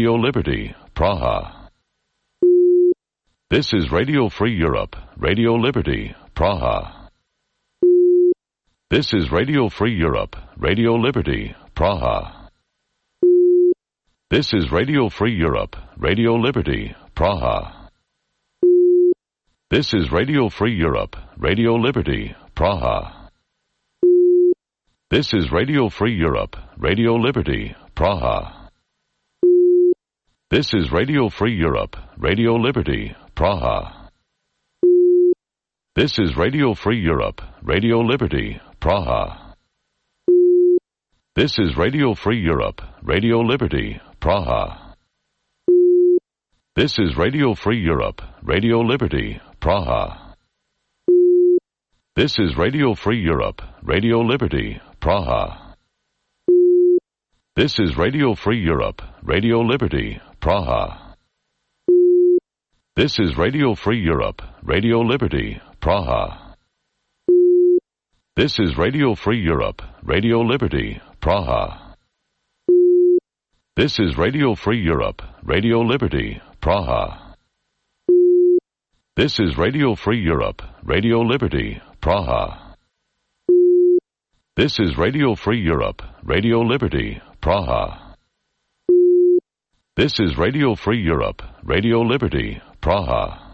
Radio Liberty, Praha. This is Radio Free Europe, Radio Liberty, Praha. This is Radio Free Europe, Radio Liberty, Praha. This is Radio Free Europe, Radio Liberty, Praha. This is Radio Free Europe, Radio Liberty, Praha. This is Radio Free Europe, Radio Liberty, Praha. This is Radio Free Europe, Radio Liberty, Praha. This is Radio Free Europe, Radio Liberty, Praha. This is Radio Free Europe, Radio Liberty, Praha. This is Radio Free Europe, Radio Liberty, Praha. This is Radio Free Europe, Radio Liberty, Praha. This is Radio Free Europe, Radio Liberty, Praha. This is Radio Free Europe, Radio Liberty, Praha. This is Radio Free Europe, Radio Liberty, Praha. This is Radio Free Europe, Radio Liberty, Praha. This is Radio Free Europe, Radio Liberty, Praha. This is Radio Free Europe, Radio Liberty, Praha. This is Radio Free Europe, Radio Liberty, Praha.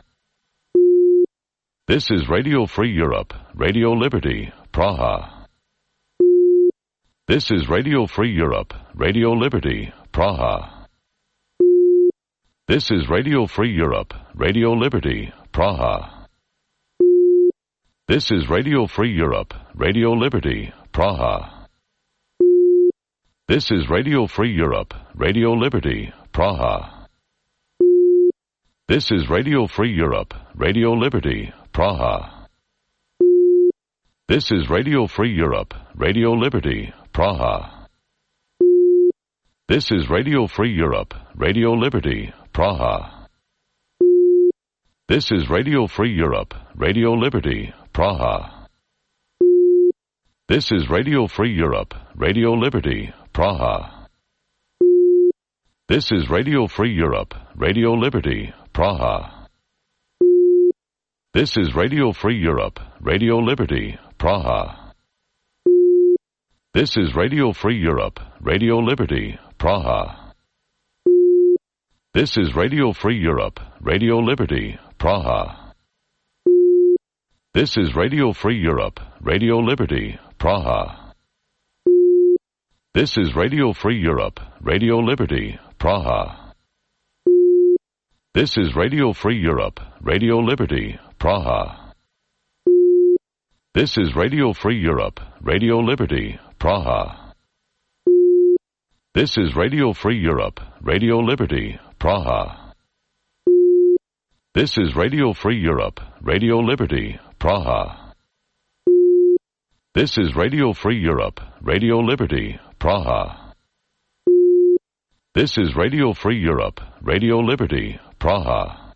This is Radio Free Europe, Radio Liberty, Praha. This is Radio Free Europe, Radio Liberty, Praha. This is Radio Free Europe, Radio Liberty, Praha. This is Radio Free Europe, Radio Liberty, Praha. This is Radio Free Europe, Radio Liberty, Praha. This is Radio Free Europe, Radio Liberty, Praha. This is Radio Free Europe, Radio Liberty, Praha. This is Radio Free Europe, Radio Liberty, Praha. This is Radio Free Europe, Radio Liberty, Praha. This is Radio Free Europe, Radio Liberty, Praha. This is Radio Free Europe, Radio Liberty, Praha. This is Radio Free Europe, Radio Liberty, Praha. This is Radio Free Europe, Radio Liberty, Praha. This is Radio Free Europe, Radio Liberty, Praha. This is Radio Free Europe, Radio Liberty, Praha. This is Radio Free Europe, Radio Liberty, Praha. This is Radio Free Europe, Radio Liberty, Praha. This is Radio Free Europe, Radio Liberty, Praha. This is Radio Free Europe, Radio Liberty, Praha. This is Radio Free Europe, Radio Liberty, Praha. This is Radio Free Europe, Radio Liberty, Praha. This is Radio Free Europe, Radio Liberty, Praha.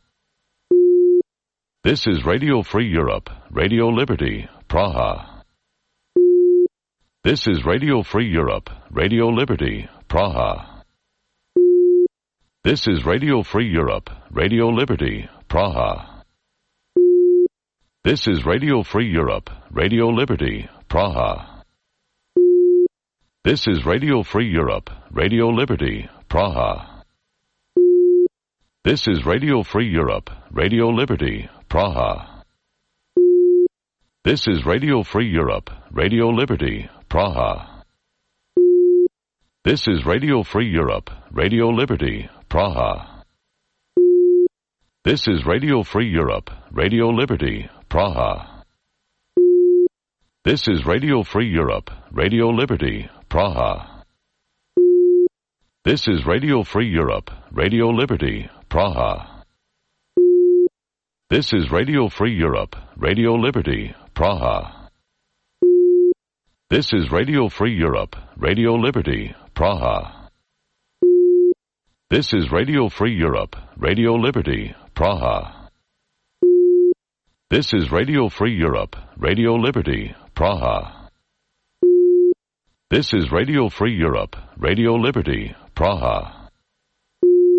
This is Radio Free Europe, Radio Liberty, Praha. This is Radio Free Europe, Radio Liberty, Praha. This is Radio Free Europe, Radio Liberty, Praha. This is Radio Free Europe, Radio Liberty, Praha. This is Radio Free Europe, Radio Liberty, Praha. This is Radio Free Europe, Radio Liberty, Praha. This is Radio Free Europe, Radio Liberty, Praha. This is Radio Free Europe, Radio Liberty, Praha. This is Radio Free Europe, Radio Liberty, Praha. This is Radio Free Europe, Radio Liberty, Praha. This is Radio Free Europe, Radio Liberty, Praha. This is Radio Free Europe, Radio Liberty, Praha. This is Radio Free Europe, Radio Liberty, Praha. This is Radio Free Europe, Radio Liberty, Praha. This is Radio Free Europe, Radio Liberty, Praha. This is Radio Free Europe, Radio Liberty, Praha.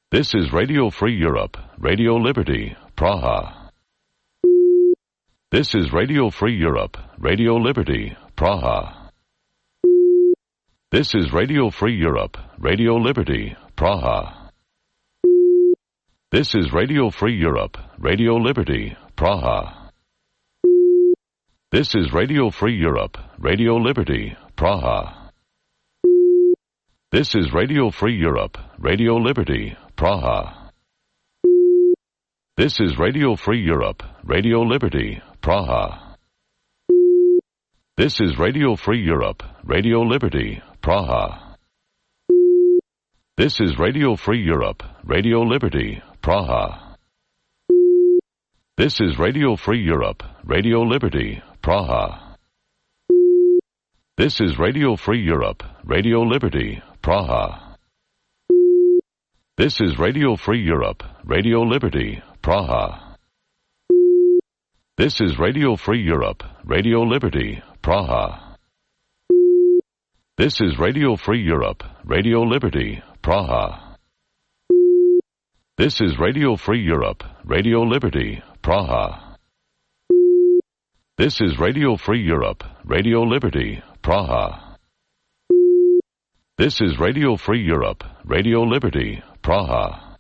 This is Radio Free Europe, Radio Liberty, Praha. This is Radio Free Europe, Radio Liberty, Praha. This is Radio Free Europe, Radio Liberty, Praha. This is Radio Free Europe, Radio Liberty, Praha. This is Radio Free Europe, Radio Liberty, Praha. This is Radio Free Europe, Radio Liberty, Praha. This is Radio Free Europe, Radio Liberty, Praha. This is Radio Free Europe, Radio Liberty, Praha. This is Radio Free Europe, Radio Liberty, Praha. This is Radio Free Europe, Radio Liberty, Praha. This is Radio Free Europe, Radio Liberty, Praha. This is Radio Free Europe, Radio Liberty, Praha. This is Radio Free Europe, Radio Liberty, Praha. This is Radio Free Europe, Radio Liberty, Praha. This is Radio Free Europe, Radio Liberty, Praha. This is Radio Free Europe, Radio Liberty, Praha. This is Radio Free Europe, Radio Liberty, Praha.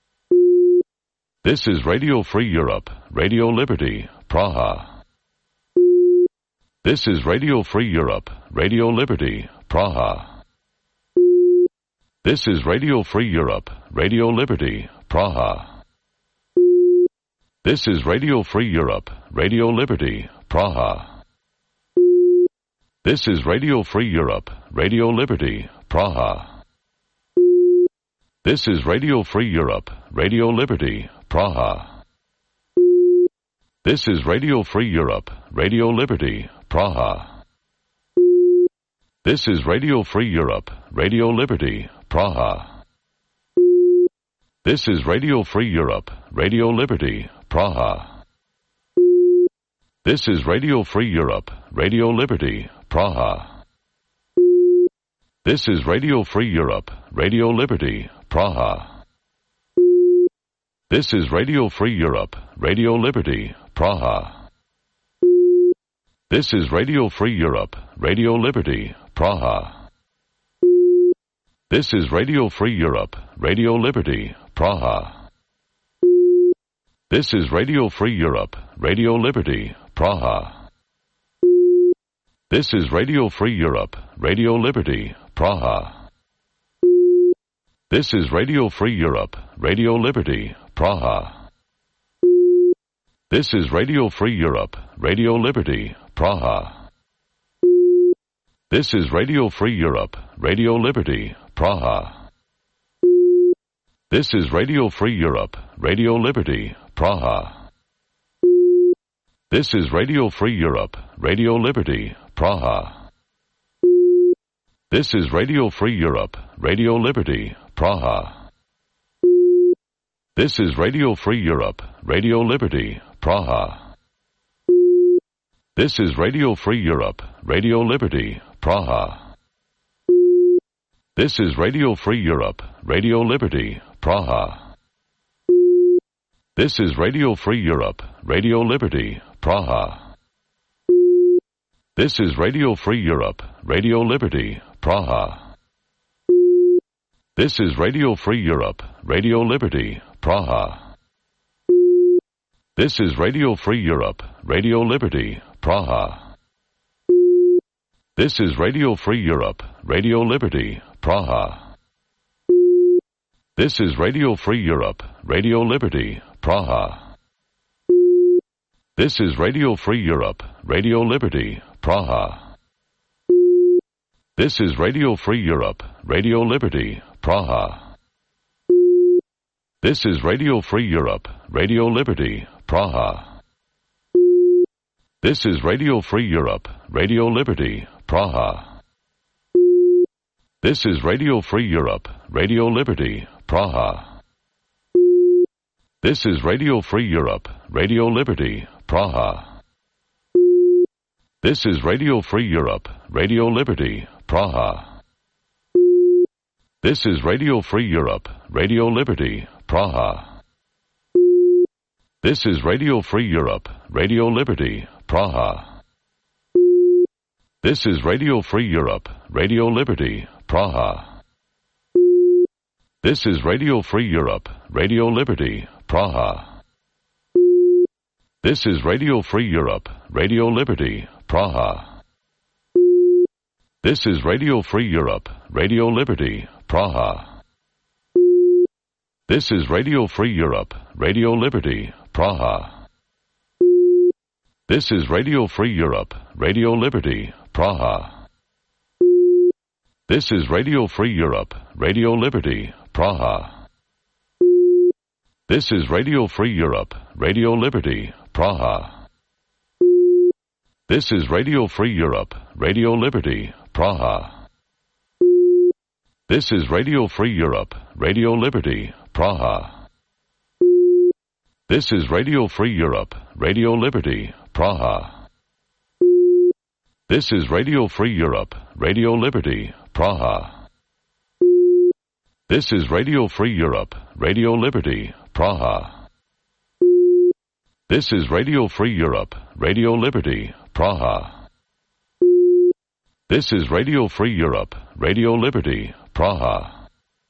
This is Radio Free Europe, Radio Liberty, Praha. This is Radio Free Europe, Radio Liberty, Praha. This is Radio Free Europe, Radio Liberty, Praha. This is Radio Free Europe, Radio Liberty, Praha. This is Radio Free Europe, Radio Liberty, Praha. This is Radio Free Europe, Radio Liberty, Praha. This is Radio Free Europe, Radio Liberty, Praha. This is Radio Free Europe, Radio Liberty, Praha. This is Radio Free Europe, Radio Liberty, Praha. This is Radio Free Europe, Radio Liberty, Praha. This is Radio Free Europe, Radio Liberty, Praha. This is Radio Free Europe, Radio Liberty, Praha. This is Radio Free Europe, Radio Liberty, Praha. This is Radio Free Europe, Radio Liberty, Praha. This is Radio Free Europe, Radio Liberty, Praha. This is Radio Free Europe, Radio Liberty, Praha. This is Radio Free Europe, Radio Liberty, Praha. This is Radio Free Europe, Radio Liberty, Praha. This is Radio Free Europe, Radio Liberty, Praha. This is Radio Free Europe, Radio Liberty, Praha. This is Radio Free Europe, Radio Liberty, Praha. This is Radio Free Europe, Radio Liberty, Praha. This is Radio Free Europe, Radio Liberty, Praha. This is Radio Free Europe, Radio Liberty, Praha. This is Radio Free Europe, Radio Liberty, Praha. This is Radio Free Europe, Radio Liberty, Praha. This is Radio Free Europe, Radio Liberty, Praha. This is Radio Free Europe, Radio Liberty, Praha. This is Radio Free Europe, Radio Liberty, Praha. This is Radio Free Europe, Radio Liberty, Praha. This is Radio Free Europe, Radio Liberty, Praha. This is Radio Free Europe, Radio Liberty, Praha. This is Radio Free Europe, Radio Liberty, Praha. This is Radio Free Europe, Radio Liberty, Praha. This is Radio Free Europe, Radio Liberty, Praha. This is Radio Free Europe, Radio Liberty, Praha. This is Radio Free Europe, Radio Liberty, Praha. This is Radio Free Europe, Radio Liberty, Praha. This is Radio Free Europe, Radio Liberty, Praha. This is Radio Free Europe, Radio Liberty, Praha. This is Radio Free Europe, Radio Liberty, Praha. This is Radio Free Europe, Radio Liberty, Praha. This is Radio Free Europe, Radio Liberty, Praha. This is Radio Free Europe, Radio Liberty, Praha. This is Radio Free Europe, Radio Liberty, Praha. This is Radio Free Europe, Radio Liberty, Praha. This is Radio Free Europe, Radio Liberty, Praha. This is Radio Free Europe, Radio Liberty, Praha. This is Radio Free Europe, Radio Liberty, Praha. This is Radio Free Europe, Radio Liberty, Praha. This is Radio Free Europe, Radio Liberty, Praha. This is Radio Free Europe, Radio Liberty, Praha. This is Radio Free Europe, Radio Liberty, Praha. This is Radio Free Europe, Radio Liberty, Praha. This is Radio Free Europe, Radio Liberty, Praha.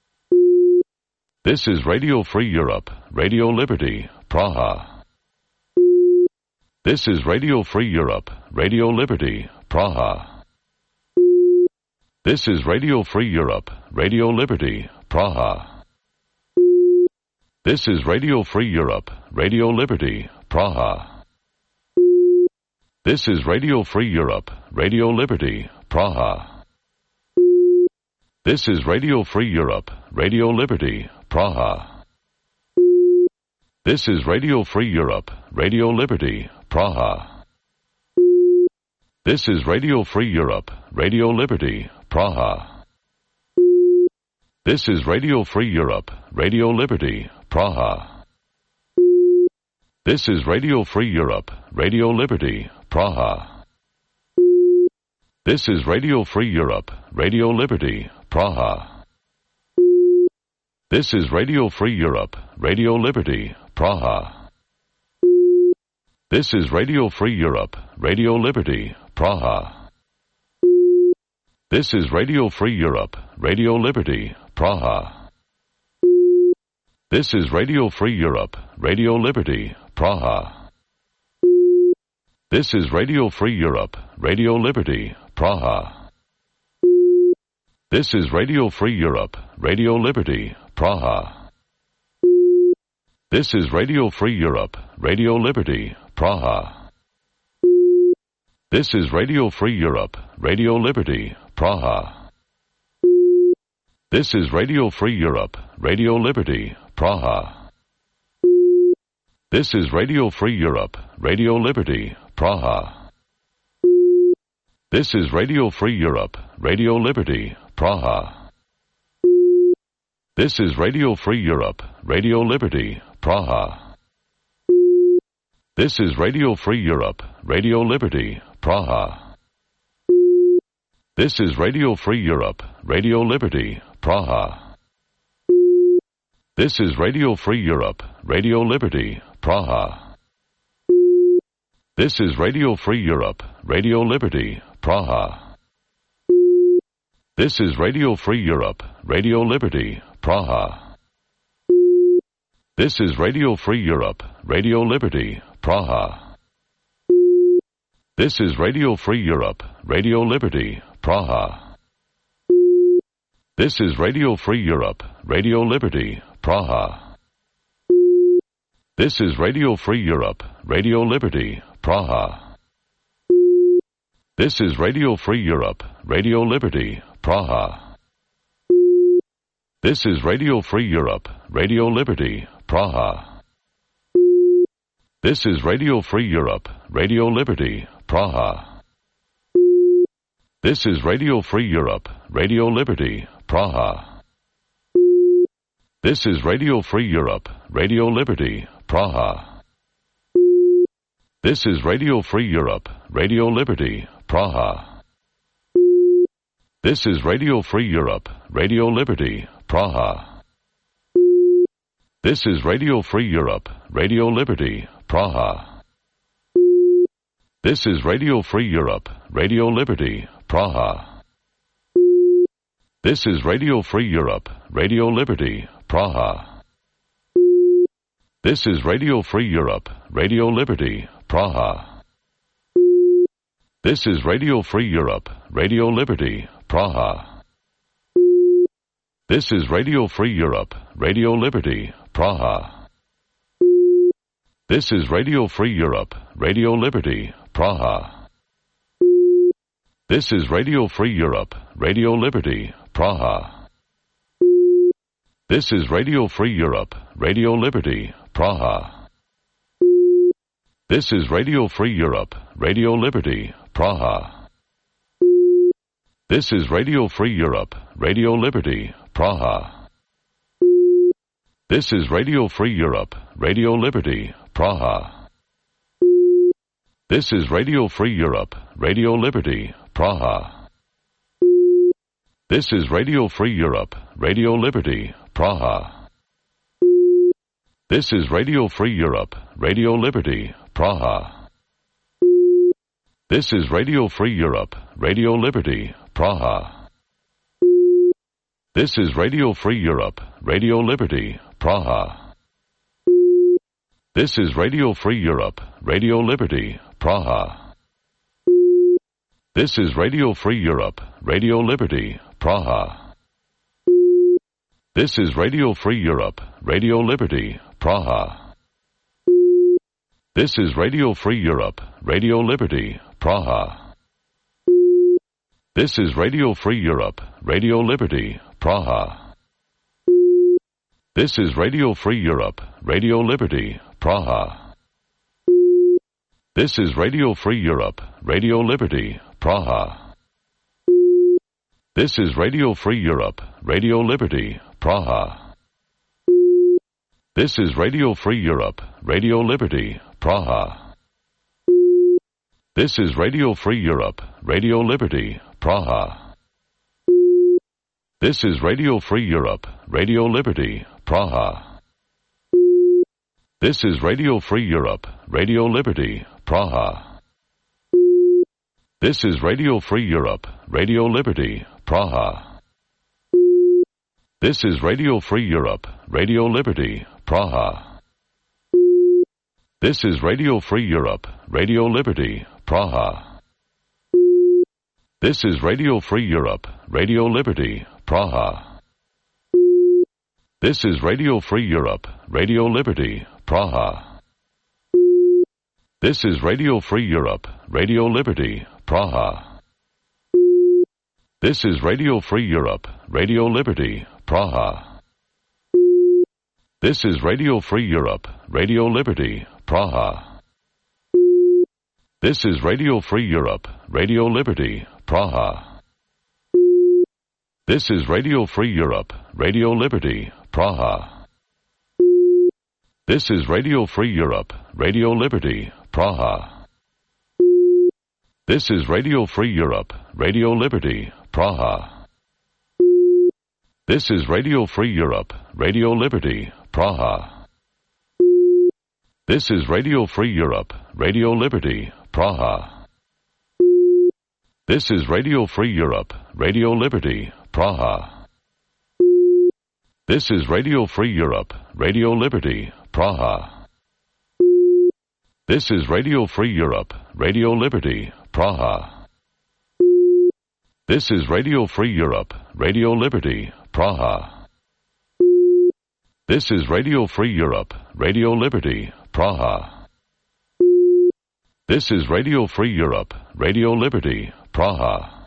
This is Radio Free Europe, Radio Liberty, Praha. This is Radio Free Europe, Radio Liberty, Praha. This is Radio Free Europe, Radio Liberty, Praha. This is Radio Free Europe, Radio Liberty, Praha. This is Radio Free Europe, Radio Liberty, Praha. This is Radio Free Europe, Radio Liberty, Praha. This is Radio Free Europe, Radio Liberty, Praha. This is Radio Free Europe, Radio Liberty, Praha. This is Radio Free Europe, Radio Liberty, Praha. This is Radio Free Europe, Radio Liberty, Praha. This is Radio Free Europe, Radio Liberty, Praha. This is Radio Free Europe, Radio Liberty, Praha. This is Radio Free Europe, Radio Liberty, Praha. This is Radio Free Europe, Radio Liberty, Praha. This is Radio Free Europe, Radio Liberty, Praha. This is Radio Free Europe, Radio Liberty, Praha. This is Radio Free Europe, Radio Liberty, Praha. This is Radio Free Europe, Radio Liberty, Praha. This is Radio Free Europe, Radio Liberty, Praha. This is Radio Free Europe, Radio Liberty, Praha. This is Radio Free Europe, Radio Liberty, Praha. This is Radio Free Europe, Radio Liberty, Praha. This is Radio Free Europe, Radio Liberty, Praha. This is Radio Free Europe, Radio Liberty, Praha. This is Radio Free Europe, Radio Liberty, Praha. This is Radio Free Europe, Radio Liberty, Praha. This is Radio Free Europe, Radio Liberty, Praha. This is Radio Free Europe, Radio Liberty, Praha. This is Radio Free Europe, Radio Liberty, Praha. This is Radio Free Europe, Radio Liberty, Praha. This is Radio Free Europe, Radio Liberty, Praha. This is Radio Free Europe, Radio Liberty, Praha. This is Radio Free Europe, Radio Liberty, Praha. This is Radio Free Europe, Radio Liberty, Praha. This is Radio Free Europe, Radio Liberty, Praha. This is Radio Free Europe, Radio Liberty, Praha. This is Radio Free Europe, Radio Liberty, Praha. This is Radio Free Europe, Radio Liberty, Praha. This is Radio Free Europe, Radio Liberty, Praha. This is Radio Free Europe, Radio Liberty, Praha. This is Radio Free Europe, Radio Liberty, Praha. This is Radio Free Europe, Radio Liberty, Praha. This is Radio Free Europe, Radio Liberty, Praha. This is Radio Free Europe, Radio Liberty, Praha. This is Radio Free Europe, Radio Liberty, Praha. This is Radio Free Europe, Radio Liberty, Praha. This is Radio Free Europe, Radio Liberty, Praha. This is Radio Free Europe, Radio Liberty, Praha. This is Radio Free Europe, Radio Liberty, Praha. This is Radio Free Europe, Radio Liberty, Praha. This is Radio Free Europe, Radio Liberty, Praha. This is Radio Free Europe, Radio Liberty, Praha. This is Radio Free Europe, Radio Liberty, Praha. This is Radio Free Europe, Radio Liberty, Praha. This is Radio Free Europe, Radio Liberty, Praha. This is Radio Free Europe, Radio Liberty, Praha. This is Radio Free Europe, Radio Liberty, Praha. This is Radio Free Europe, Radio Liberty, Praha. This is Radio Free Europe, Radio Liberty, Praha. This is Radio Free Europe, Radio Liberty, Praha. This is Radio Free Europe, Radio Liberty, Praha. This is Radio Free Europe, Radio Liberty, Praha. This is Radio Free Europe, Radio Liberty, Praha. This is Radio Free Europe, Radio Liberty, Praha. This is Radio Free Europe, Radio Liberty, Praha. This is Radio Free Europe, Radio Liberty, Praha. This is Radio Free Europe, Radio Liberty, Praha. This is Radio Free Europe, Radio Liberty, Praha. This is Radio Free Europe, Radio Liberty, Praha. This is Radio Free Europe, Radio Liberty, Praha. This is Radio Free Europe, Radio Liberty, Praha. This is Radio Free Europe, Radio Liberty, Praha. This is Radio Free Europe, Radio Liberty, Praha. This is Radio Free Europe, Radio Liberty, Praha. This is Radio Free Europe, Radio Liberty, Praha. This is Radio Free Europe, Radio Liberty, Praha. This is Radio Free Europe, Radio Liberty, Praha. This is Radio Free Europe, Radio Liberty, Praha. This is Radio Free Europe, Radio Liberty, Praha. This is Radio Free Europe, Radio Liberty, Praha. This is Radio Free Europe, Radio Liberty, Praha. This is Radio Free Europe, Radio Liberty, Praha. This is Radio Free Europe, Radio Liberty, Praha. This is Radio Free Europe, Radio Liberty, Praha. This is Radio Free Europe, Radio Liberty, Praha. This is Radio Free Europe, Radio Liberty, Praha. This is Radio Free Europe, Radio Liberty, Praha. This is Radio Free Europe, Radio Liberty, Praha.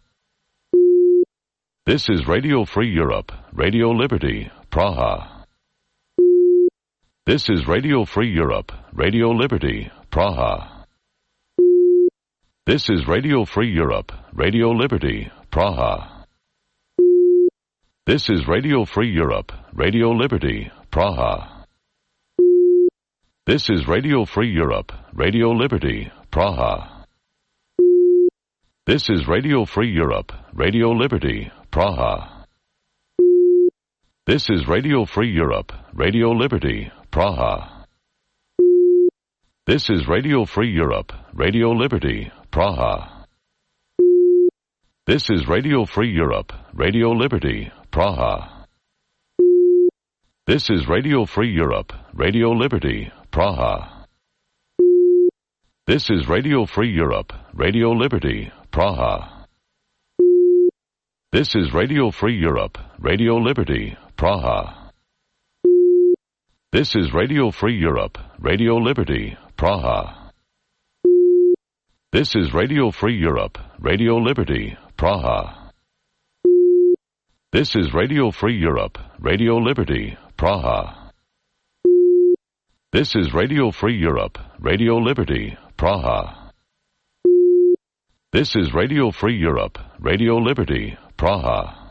This is Radio Free Europe, Radio Liberty, Praha. This is Radio Free Europe, Radio Liberty, Praha. This is Radio Free Europe, Radio Liberty, Praha. This is Radio Free Europe, Radio Liberty, Praha. This is Radio Free Europe, Radio Liberty, Praha. This is Radio Free Europe, Radio Liberty, Praha. This is Radio Free Europe, Radio Liberty, Praha. This is Radio Free Europe, Radio Liberty, Praha. This is Radio Free Europe, Radio Liberty, Praha. This is Radio Free Europe, Radio Liberty, Praha. This is Radio Free Europe, Radio Liberty, Praha. This is Radio Free Europe, Radio Liberty, Praha. This is Radio Free Europe, Radio Liberty, Praha. This is Radio Free Europe, Radio Liberty, Praha. This is Radio Free Europe, Radio Liberty, Praha. This is Radio Free Europe, Radio Liberty, Praha. This is Radio Free Europe, Radio Liberty, Praha.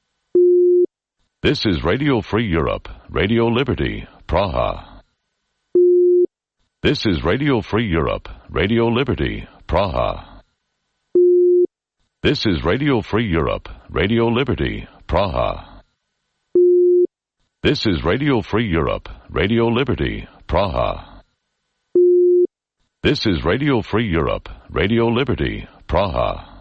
This is Radio Free Europe, Radio Liberty, Praha. This is Radio Free Europe, Radio Liberty, Praha. This is Radio Free Europe, Radio Liberty, Praha. This is Radio Free Europe, Radio Liberty, Praha. This is Radio Free Europe, Radio Liberty, Praha.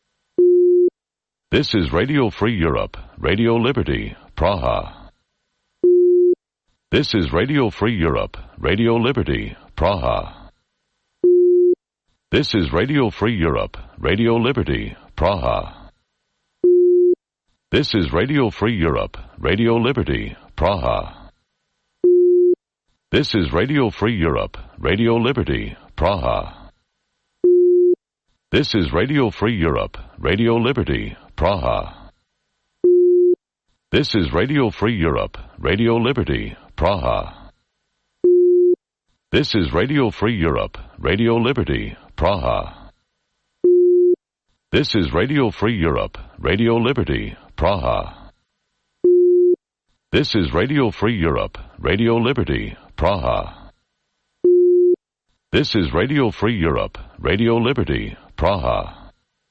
This is Radio Free Europe, Radio Liberty, Praha. This is Radio Free Europe, Radio Liberty, Praha. This is Radio Free Europe, Radio Liberty, Praha. This is Radio Free Europe, Radio Liberty, Praha. This is Radio Free Europe, Radio Liberty, Praha. This is Radio Free Europe, Radio Liberty, Praha. This is Radio Free Europe, Radio Liberty, Praha. This is Radio Free Europe, Radio Liberty, Praha. This is Radio Free Europe, Radio Liberty, Praha. This is Radio Free Europe, Radio Liberty, Praha. This is Radio Free Europe, Radio Liberty, Praha.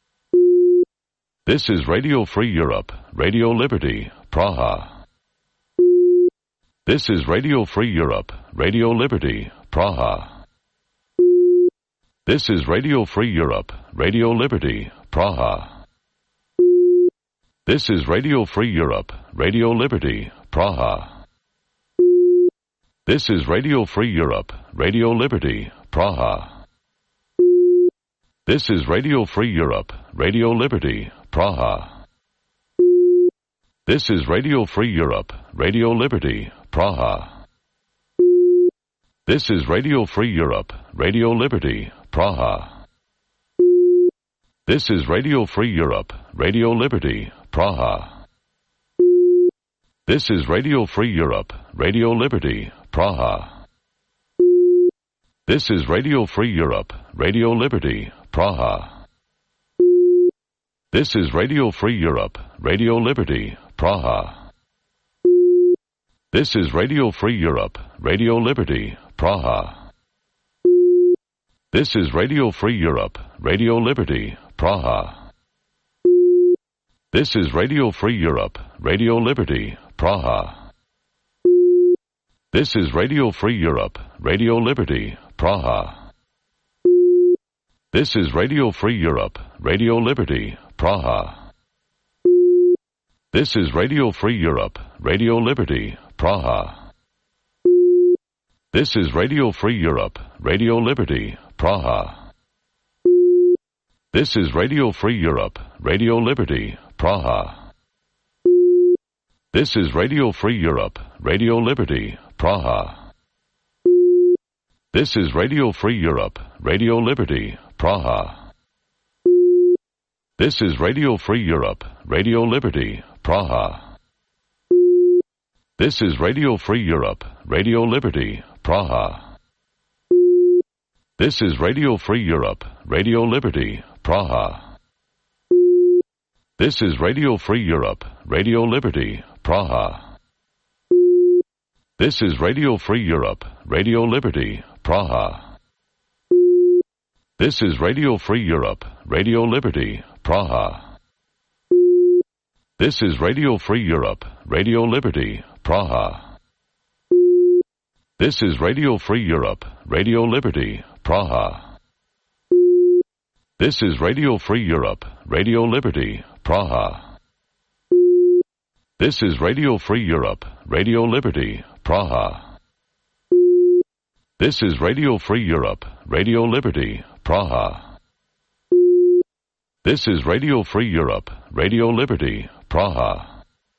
This is Radio Free Europe, Radio Liberty, Praha. This is Radio Free Europe, Radio Liberty, Praha. This is Radio Free Europe, Radio Liberty, Praha. This is Radio Free Europe, Radio Liberty, Praha. This is Radio Free Europe, Radio Liberty, Praha. This is Radio Free Europe, Radio Liberty, Praha. This is Radio Free Europe, Radio Liberty, Praha. This is Radio Free Europe, Radio Liberty, Praha. This is Radio Free Europe, Radio Liberty, Praha. This is Radio Free Europe, Radio Liberty, Praha. This is Radio Free Europe, Radio Liberty, Praha. This is Radio Free Europe, Radio Liberty, Praha. This is Radio Free Europe, Radio Liberty, Praha. This is Radio Free Europe, Radio Liberty, Praha. This is Radio Free Europe, Radio Liberty, Praha. This is Radio Free Europe, Radio Liberty, Praha. This is Radio Free Europe, Radio Liberty, Praha. This is Radio Free Europe, Radio Liberty, Praha. This is Radio Free Europe, Radio Liberty, Praha. This is Radio Free Europe, Radio Liberty, Praha. This is Radio Free Europe, Radio Liberty, Praha. This is Radio Free Europe, Radio Liberty, Praha. This is Radio Free Europe, Radio Liberty, Praha. This is Radio Free Europe, Radio Liberty, Praha. This is Radio Free Europe, Radio Liberty, Praha. This is Radio Free Europe, Radio Liberty, Praha. This is Radio Free Europe, Radio Liberty, Praha. This is Radio Free Europe, Radio Liberty, Praha. This is Radio Free Europe, Radio Liberty, Praha. This is Radio Free Europe, Radio Liberty, Praha. This is Radio Free Europe, Radio Liberty, Praha. This is Radio Free Europe, Radio Liberty, Praha. This is Radio Free Europe, Radio Liberty, Praha. This is Radio Free Europe, Radio Liberty, Praha.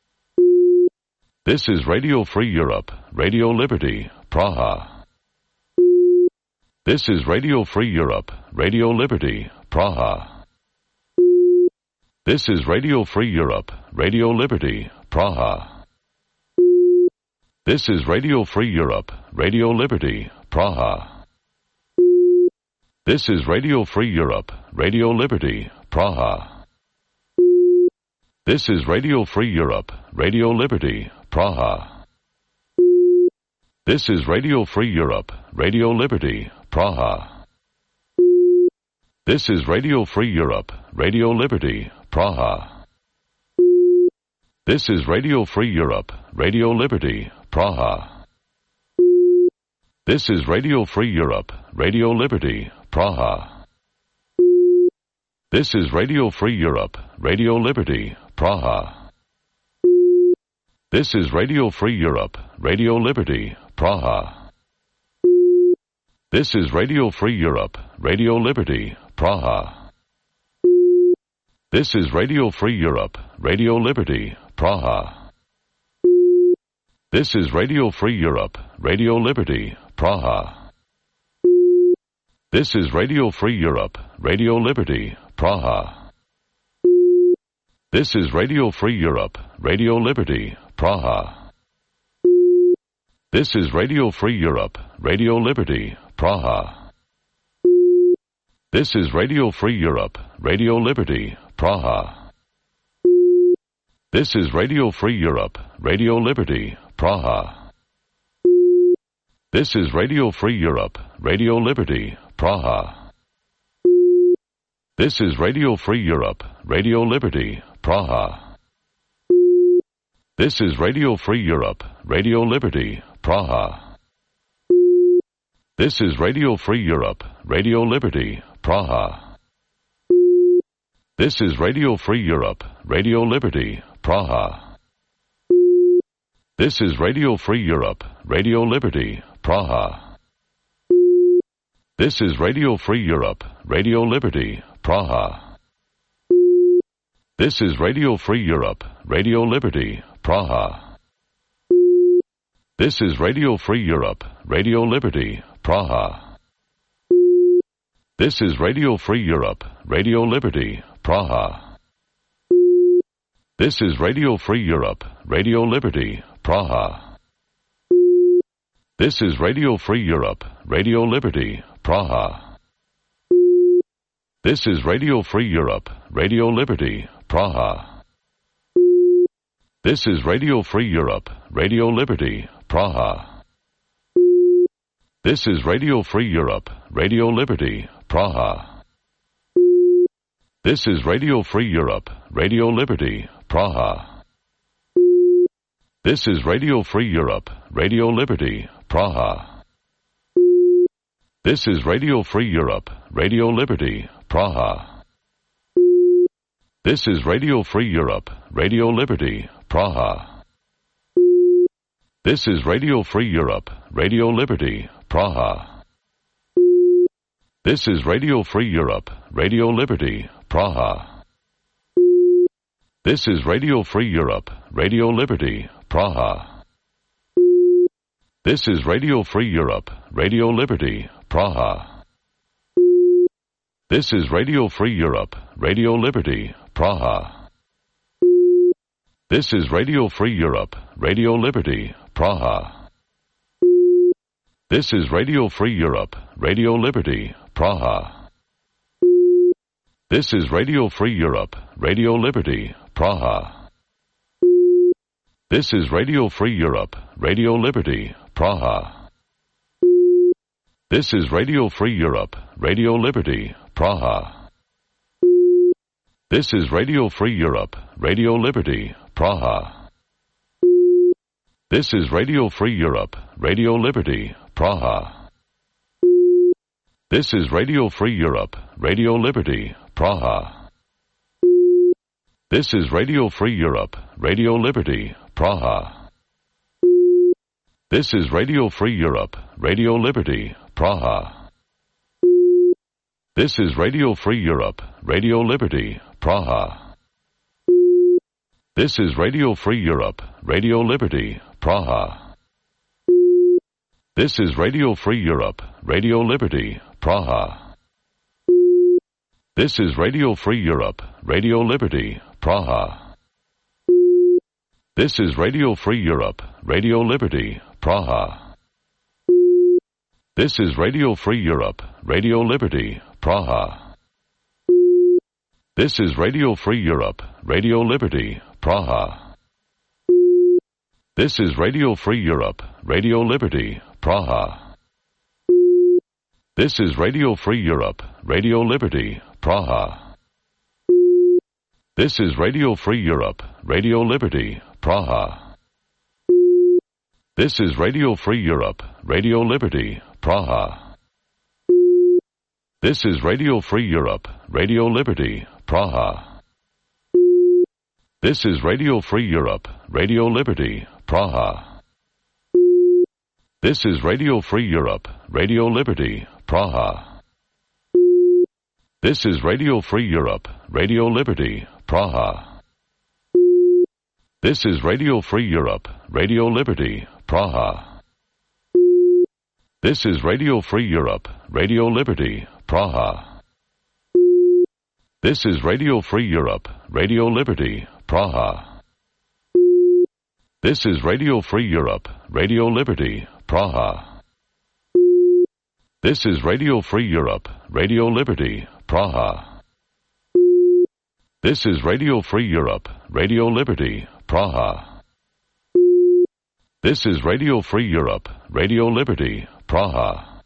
This is Radio Free Europe, Radio Liberty, Praha. This is Radio Free Europe, Radio Liberty, Praha. This is Radio Free Europe, Radio Liberty, Praha. This is Radio Free Europe, Radio Liberty, Praha. This is Radio Free Europe, Radio Liberty, Praha. This is Radio Free Europe, Radio Liberty, Praha. This is Radio Free Europe, Radio Liberty, Praha. This is Radio Free Europe, Radio Liberty, Praha. This is Radio Free Europe, Radio Liberty, Praha. This is Radio Free Europe, Radio Liberty, Praha. This is Radio Free Europe, Radio Liberty, Praha. This is Radio Free Europe, Radio Liberty, Praha. This is Radio Free Europe, Radio Liberty, Praha. This is Radio Free Europe, Radio Liberty, Praha. This is Radio Free Europe, Radio Liberty, Praha. This is Radio Free Europe, Radio Liberty, Praha. This is Radio Free Europe, Radio Liberty, Praha. This is Radio Free Europe, Radio Liberty, Praha. This is Radio Free Europe, Radio Liberty, Praha. This is Radio Free Europe, Radio Liberty, Praha. This is Radio Free Europe, Radio Liberty, Praha. This is Radio Free Europe, Radio Liberty, Praha. This is Radio Free Europe, Radio Liberty, Praha. This is Radio Free Europe, Radio Liberty, Praha. This is Radio Free Europe, Radio Liberty, Praha. This is Radio Free Europe, Radio Liberty, Praha. This is Radio Free Europe, Radio Liberty, Praha. This is Radio Free Europe, Radio Liberty, Praha. This is Radio Free Europe, Radio Liberty, Praha. This is Radio Free Europe, Radio Liberty, Praha. This is Radio Free Europe, Radio Liberty, Praha. This is Radio Free Europe, Radio Liberty, Praha. This is Radio Free Europe, Radio Liberty, Praha. This is Radio Free Europe, Radio Liberty, Praha. This is Radio Free Europe, Radio Liberty, Praha. This is Radio Free Europe, Radio Liberty, Praha. This is Radio Free Europe, Radio Liberty, Praha. This is Radio Free Europe, Radio Liberty, Praha. This is Radio Free Europe, Radio Liberty, Praha. This is Radio Free Europe, Radio Liberty, Praha. This is Radio Free Europe, Radio Liberty, Praha. This is Radio Free Europe, Radio Liberty, Praha. This is Radio Free Europe, Radio Liberty, Praha. This is Radio Free Europe, Radio Liberty, Praha. This is Radio Free Europe, Radio Liberty, Praha. This is Radio Free Europe, Radio Liberty, Praha. This is Radio Free Europe, Radio Liberty, Praha. This is Radio Free Europe, Radio Liberty, Praha. This is Radio Free Europe, Radio Liberty, Praha. This is Radio Free Europe, Radio Liberty, Praha. This is Radio Free Europe, Radio Liberty, Praha. This is Radio Free Europe, Radio Liberty, Praha. This is Radio Free Europe, Radio Liberty, Praha. This is Radio Free Europe, Radio Liberty, Praha. This is Radio Free Europe, Radio Liberty, Praha. This is Radio Free Europe, Radio Liberty, Praha. This is Radio Free Europe, Radio Liberty, Praha. This is Radio Free Europe, Radio Liberty, Praha. This is Radio Free Europe, Radio Liberty, Praha. This is Radio Free Europe, Radio Liberty, Praha. This is Radio Free Europe, Radio Liberty, Praha. This is Radio Free Europe, Radio Liberty, Praha. This is Radio Free Europe, Radio Liberty, Praha. This is Radio Free Europe, Radio Liberty, Praha. This is Radio Free Europe, Radio Liberty, Praha. This is Radio Free Europe, Radio Liberty, Praha. This is Radio Free Europe, Radio Liberty, Praha. This is Radio Free Europe, Radio Liberty, Praha. This is Radio Free Europe, Radio Liberty, Praha. This is Radio Free Europe, Radio Liberty, Praha. This is Radio Free Europe, Radio Liberty, Praha. This is Radio Free Europe, Radio Liberty, Praha. This is Radio Free Europe, Radio Liberty, Praha. This is Radio Free Europe, Radio Liberty, Praha. This is Radio Free Europe, Radio Liberty, Praha. This is Radio Free Europe, Radio Liberty, Praha.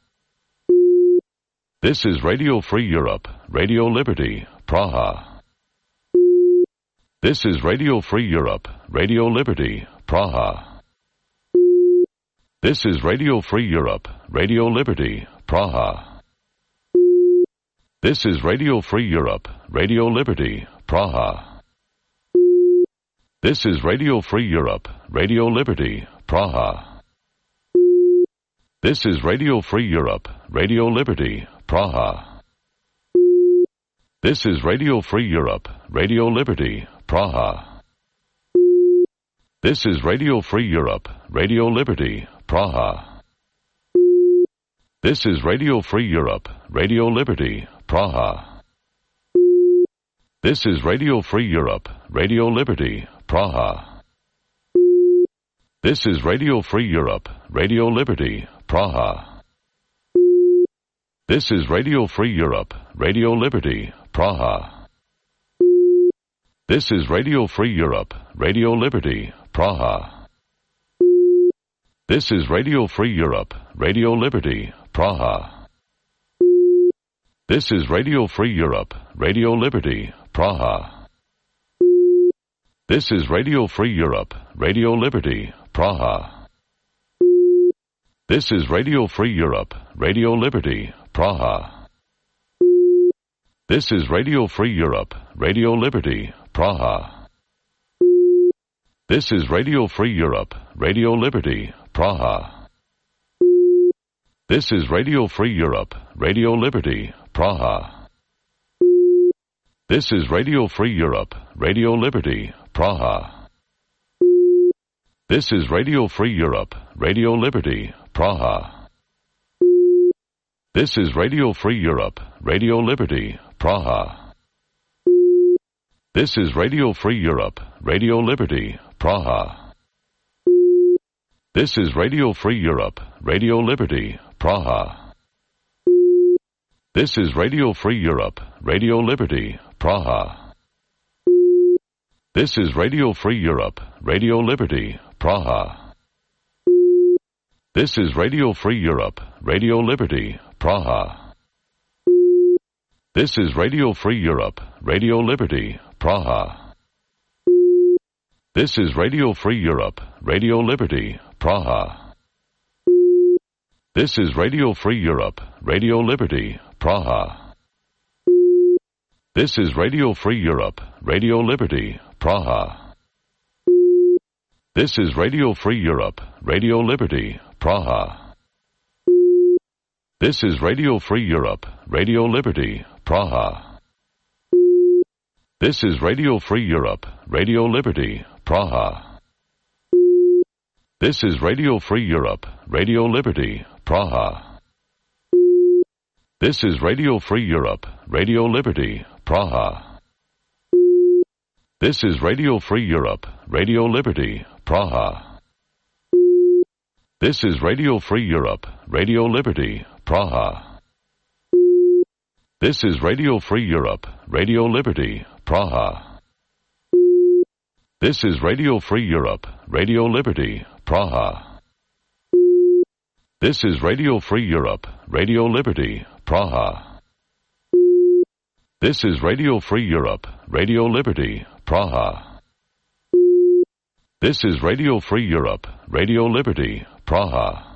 This is Radio Free Europe, Radio Liberty, Praha. This is Radio Free Europe, Radio Liberty, Praha. This is Radio Free Europe, Radio Liberty, Praha. This is Radio Free Europe, Radio Liberty, Praha. This is Radio Free Europe, Radio Liberty, Praha. This is Radio Free Europe, Radio Liberty, Praha. This is Radio Free Europe, Radio Liberty, Praha. This is Radio Free Europe, Radio Liberty, Praha. This is Radio Free Europe, Radio Liberty, Praha. This is Radio Free Europe, Radio Liberty, Praha. This is Radio Free Europe, Radio Liberty, Praha. This is Radio Free Europe, Radio Liberty, Praha. This is Radio Free Europe, Radio Liberty, Praha. This is Radio Free Europe, Radio Liberty, Praha. This is Radio Free Europe, Radio Liberty, Praha. This is Radio Free Europe, Radio Liberty, Praha. This is Radio Free Europe, Radio Liberty, Praha. This is Radio Free Europe, Radio Liberty, Praha. This is Radio Free Europe, Radio Liberty, Praha. This is Radio Free Europe, Radio Liberty, Praha. This is Radio Free Europe, Radio Liberty, Praha. This is Radio Free Europe, Radio Liberty, Praha. This is Radio Free Europe, Radio Liberty, Praha. This is Radio Free Europe, Radio Liberty, Praha. This is Radio Free Europe, Radio Liberty, Praha. This is Radio Free Europe, Radio Liberty, Praha. This is Radio Free Europe, Radio Liberty, Praha. This is Radio Free Europe, Radio Liberty, Praha. This is Radio Free Europe, Radio Liberty, Praha. This is Radio Free Europe, Radio Liberty, Praha. This is Radio Free Europe, Radio Liberty, Praha. This is Radio Free Europe, Radio Liberty, Praha. This is Radio Free Europe, Radio Liberty, Praha. This is Radio Free Europe, Radio Liberty, Praha. This is Radio Free Europe, Radio Liberty, Praha. This is Radio Free Europe, Radio Liberty, Praha. This is Radio Free Europe, Radio Liberty, Praha. This is Radio Free Europe, Radio Liberty, Praha. This is Radio Free Europe, Radio Liberty, Praha. This is Radio Free Europe, Radio Liberty, Praha. This is Radio Free Europe, Radio Liberty, Praha. This is Radio Free Europe, Radio Liberty, Praha. This is Radio Free Europe, Radio Liberty, Praha. This is Radio Free Europe, Radio Liberty, Praha.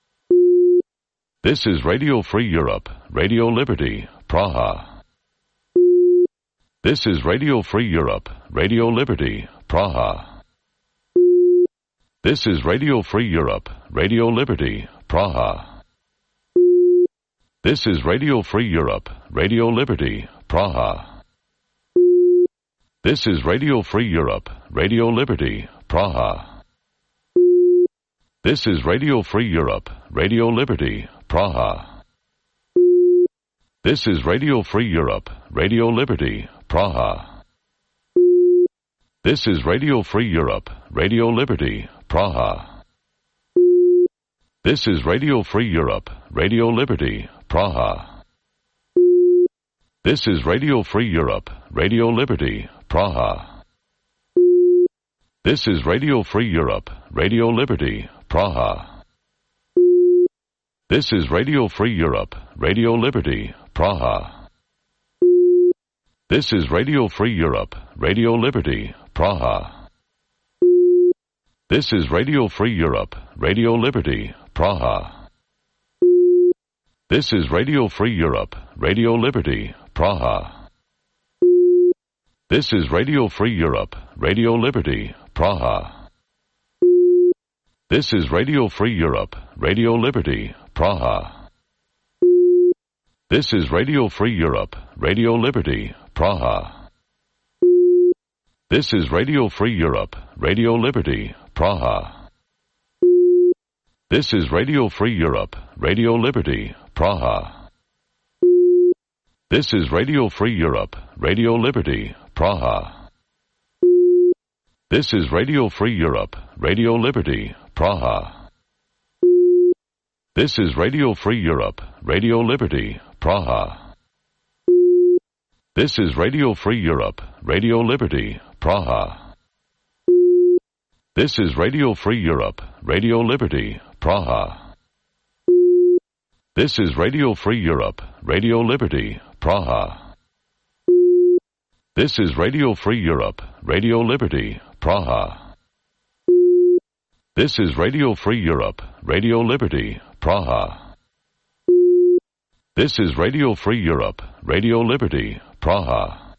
This is Radio Free Europe, Radio Liberty, Praha. This is Radio Free Europe, Radio Liberty, Praha. This is Radio Free Europe, Radio Liberty, Praha. This is Radio Free Europe, Radio Liberty, Praha. This is Radio Free Europe, Radio Liberty, Praha. This is Radio Free Europe, Radio Liberty, Praha. This is Radio Free Europe, Radio Liberty, Praha. This is Radio Free Europe, Radio Liberty, Praha. This is Radio Free Europe, Radio Liberty, Praha. This is Radio Free Europe, Radio Liberty, Praha. This is Radio Free Europe, Radio Liberty, Praha. This is Radio Free Europe, Radio Liberty, Praha. This is Radio Free Europe, Radio Liberty, Praha. This is Radio Free Europe, Radio Liberty, Praha. This is Radio Free Europe, Radio Liberty, Praha. This is Radio Free Europe, Radio Liberty, Praha. This is Radio Free Europe, Radio Liberty, Praha. This is Radio Free Europe, Radio Liberty, Praha. This is Radio Free Europe, Radio Liberty, Praha. This is Radio Free Europe, Radio Liberty, Praha. This is Radio Free Europe, Radio Liberty, Praha. This is Radio Free Europe, Radio Liberty, Praha. This is Radio Free Europe, Radio Liberty, Praha. This is Radio Free Europe, Radio Liberty, Praha. This is Radio Free Europe, Radio Liberty, Praha. This is Radio Free Europe, Radio Liberty, Praha. This is Radio Free Europe, Radio Liberty, Praha. This is Radio Free Europe, Radio Liberty, Praha. This is Radio Free Europe, Radio Liberty, Praha.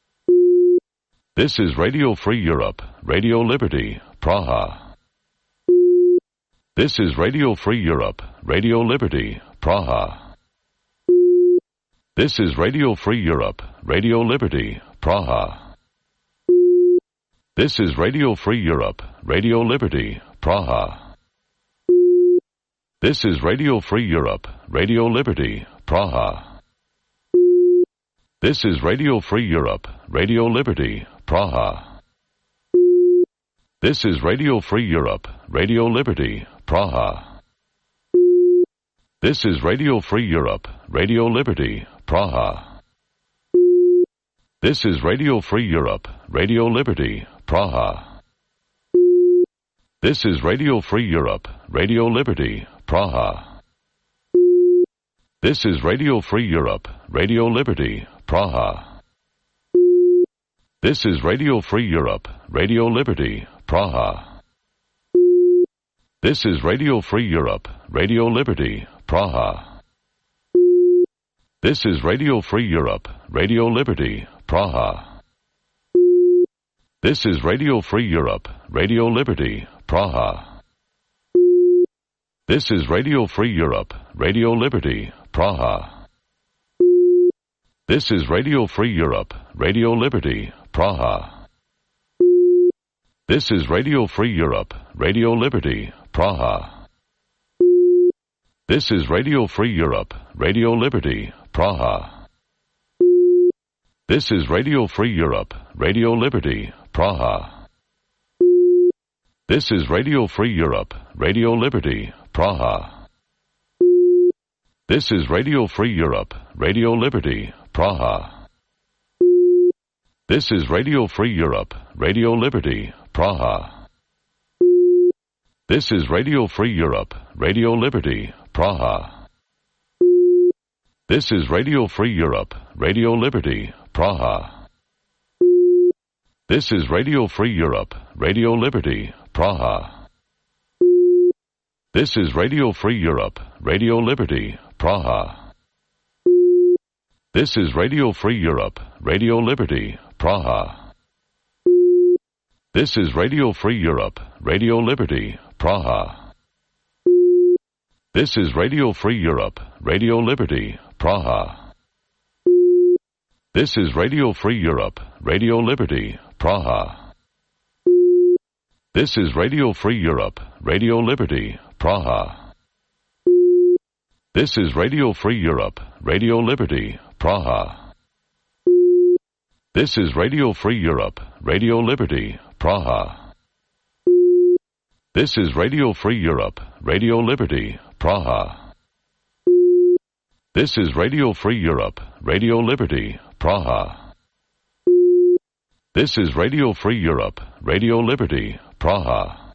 This is Radio Free Europe, Radio Liberty, Praha. This is Radio Free Europe, Radio Liberty, Praha. This is Radio Free Europe, Radio Liberty, Praha. This is Radio Free Europe, Radio Liberty, Praha. This is Radio Free Europe, Radio Liberty, Praha. This is Radio Free Europe, Radio Liberty, Praha. This is Radio Free Europe, Radio Liberty, Praha. This is Radio Free Europe, Radio Liberty, Praha. This is Radio Free Europe, Radio Liberty, Praha. This is Radio Free Europe, Radio Liberty, Praha. This is Radio Free Europe, Radio Liberty, Praha. This is Radio Free Europe, Radio Liberty, Praha. This is Radio Free Europe, Radio Liberty, Praha. This is Radio Free Europe, Radio Liberty, Praha. This is Radio Free Europe, Radio Liberty, Praha. This is Radio Free Europe, Radio Liberty, Praha. This is Radio Free Europe, Radio Liberty, Praha. This is Radio Free Europe, Radio Liberty, Praha. This is Radio Free Europe, Radio Liberty, Praha. This is Radio Free Europe, Radio Liberty, Praha. This is Radio Free Europe, Radio Liberty, Praha. This is Radio Free Europe, Radio Liberty, Praha. This is Radio Free Europe, Radio Liberty, Praha. This is Radio Free Europe, Radio Liberty, Praha. This is Radio Free Europe, Radio Liberty, Praha. This is Radio Free Europe, Radio Liberty, Praha. This is Radio Free Europe, Radio Liberty, Praha. This is Radio Free Europe, Radio Liberty, Praha. This is Radio Free Europe, Radio Liberty, Praha. This is Radio Free Europe, Radio Liberty, Praha. This is Radio Free Europe, Radio Liberty, Praha. This is Radio Free Europe, Radio Liberty, Praha. This is Radio Free Europe, Radio Liberty, Praha. This is Radio Free Europe, Radio Liberty, Praha. This is Radio Free Europe, Radio Liberty, Praha. This is Radio Free Europe, Radio Liberty, Praha. This is Radio Free Europe, Radio Liberty, Praha.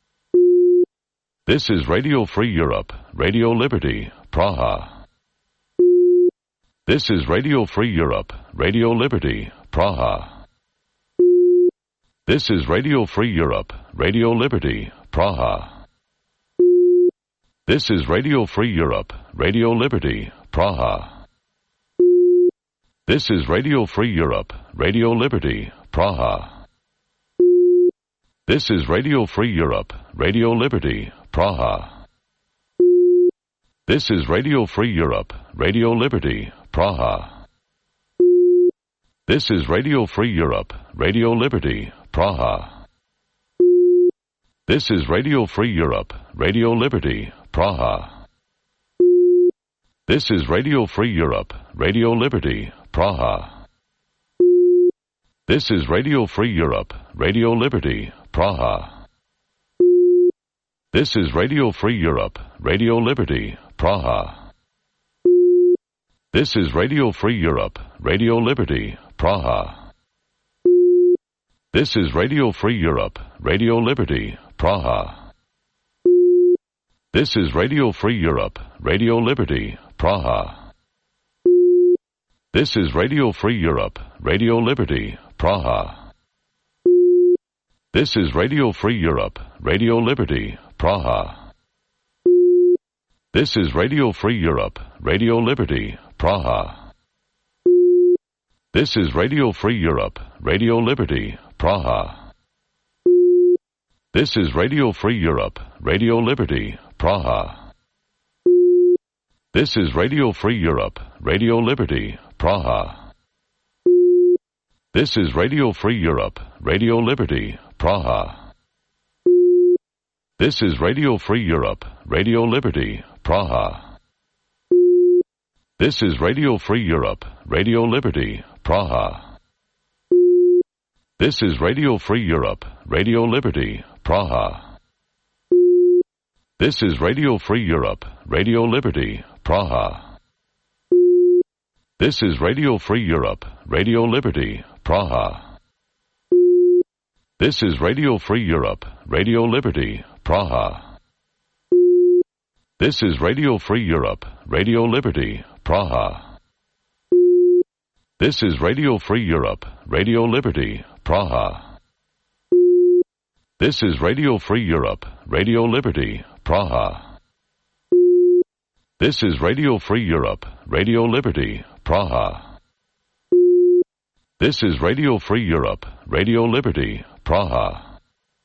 This is Radio Free Europe, Radio Liberty, Praha. This is Radio Free Europe, Radio Liberty, Praha. This is Radio Free Europe, Radio Liberty, Praha. This is Radio Free Europe, Radio Liberty, Praha. This is Radio Free Europe, Radio Liberty, Praha. This is Radio Free Europe, Radio Liberty, Praha. This is Radio Free Europe, Radio Liberty, Praha. This is Radio Free Europe, Radio Liberty, Praha. This is Radio Free Europe, Radio Liberty, Praha. This is Radio Free Europe, Radio Liberty, Praha. This is Radio Free Europe, Radio Liberty, Praha. This is Radio Free Europe, Radio Liberty, Praha. This is Radio Free Europe, Radio Liberty, Praha. This is Radio Free Europe, Radio Liberty, Praha. This is Radio Free Europe, Radio Liberty, Praha. This is Radio Free Europe, Radio Liberty, Praha. This is Radio Free Europe, Radio Liberty, Praha. This is Radio Free Europe, Radio Liberty, Praha. This is Radio Free Europe, Radio Liberty, Praha. This is Radio Free Europe, Radio Liberty, Praha. This is Radio Free Europe, Radio Liberty, Praha. This is Radio Free Europe, Radio Liberty, Praha. This is Radio Free Europe, Radio Liberty, Praha. This is Radio Free Europe, Radio Liberty, Praha. This is Radio Free Europe, Radio Liberty, Praha. This is Radio Free Europe, Radio Liberty, Praha. This is Radio Free Europe, Radio Liberty, Praha. This is Radio Free Europe, Radio Liberty, Praha. This is Radio Free Europe, Radio Liberty, Praha. This is Radio Free Europe, Radio Liberty, Praha. This is Radio Free Europe, Radio Liberty, Praha. This is Radio Free Europe, Radio Liberty, Praha. This is Radio Free Europe, Radio Liberty, Praha.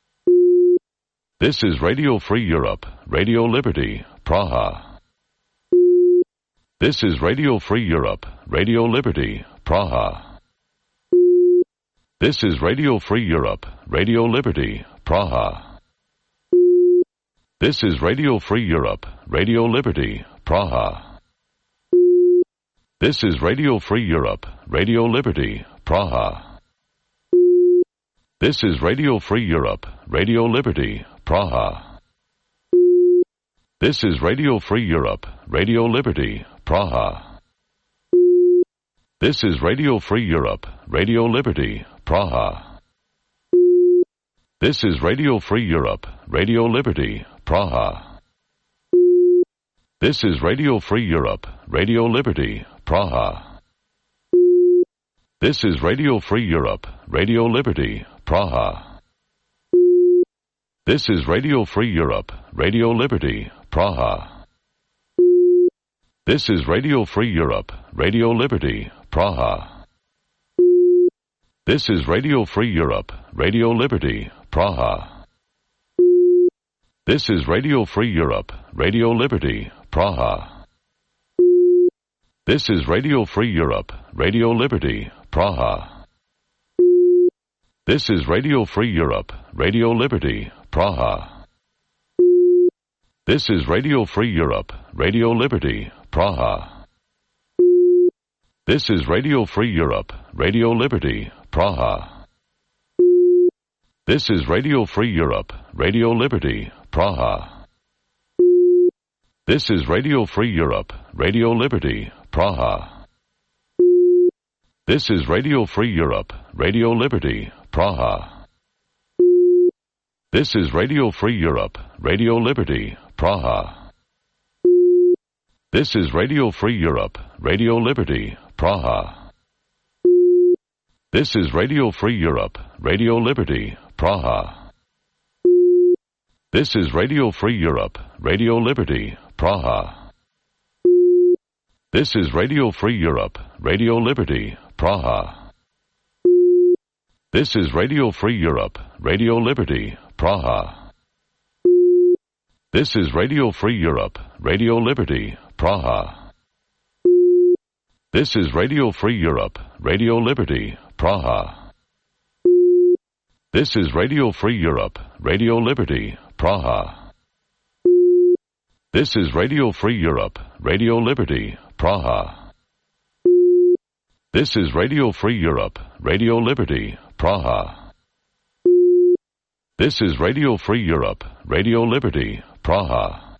This is Radio Free Europe, Radio Liberty, Praha. This is Radio Free Europe, Radio Liberty, Praha. This is Radio Free Europe, Radio Liberty, Praha. This is Radio Free Europe, Radio Liberty, Praha. This is Radio Free Europe, Radio Liberty, Praha. This is Radio Free Europe, Radio Liberty, Praha. This is Radio Free Europe, Radio Liberty, Praha. This is Radio Free Europe, Radio Liberty, Praha. This is Radio Free Europe, Radio Liberty, Praha. This is Radio Free Europe, Radio Liberty, Praha. This is Radio Free Europe, Radio Liberty, Praha. This is Radio Free Europe, Radio Liberty, Praha. This is Radio Free Europe, Radio Liberty, Praha. This is Radio Free Europe, Radio Liberty, Praha. This is Radio Free Europe, Radio Liberty, Praha. This is Radio Free Europe, Radio Liberty, Praha. This is Radio Free Europe, Radio Liberty, Praha. This is Radio Free Europe, Radio Liberty, Praha. This is Radio Free Europe, Radio Liberty, Praha. This is Radio Free Europe, Radio Liberty, Praha. This is Radio Free Europe, Radio Liberty, Praha. This is Radio Free Europe, Radio Liberty, Praha. This is Radio Free Europe, Radio Liberty, Praha. This is Radio Free Europe, Radio Liberty, Praha. This is Radio Free Europe, Radio Liberty, Praha. This is Radio Free Europe, Radio Liberty, Praha. This is Radio Free Europe, Radio Liberty, Praha. This is Radio Free Europe, Radio Liberty, Praha. This is Radio Free Europe, Radio Liberty, Praha. This is Radio Free Europe, Radio Liberty, Praha. This is Radio Free Europe, Radio Liberty, Praha. This is Radio Free Europe, Radio Liberty, Praha. This is Radio Free Europe, Radio Liberty, Praha. This is Radio Free Europe, Radio Liberty, Praha.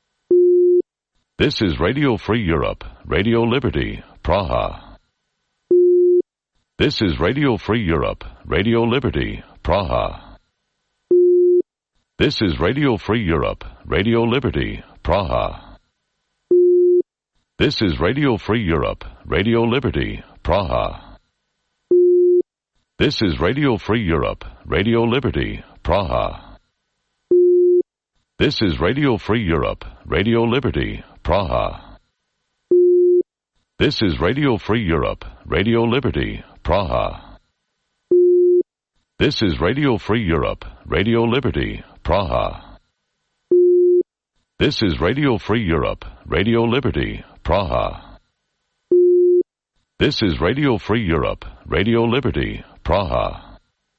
This is Radio Free Europe, Radio Liberty, Praha. This is Radio Free Europe, Radio Liberty, Praha. This is Radio Free Europe, Radio Liberty, Praha. This is Radio Free Europe, Radio Liberty, Praha. This is Radio Free Europe, Radio Liberty, Praha. This is Radio Free Europe, Radio Liberty, Praha. This is Radio Free Europe, Radio Liberty, Praha. This is Radio Free Europe, Radio Liberty, Praha. This is Radio Free Europe, Radio Liberty, Praha. This is Radio Free Europe, Radio Liberty, Praha.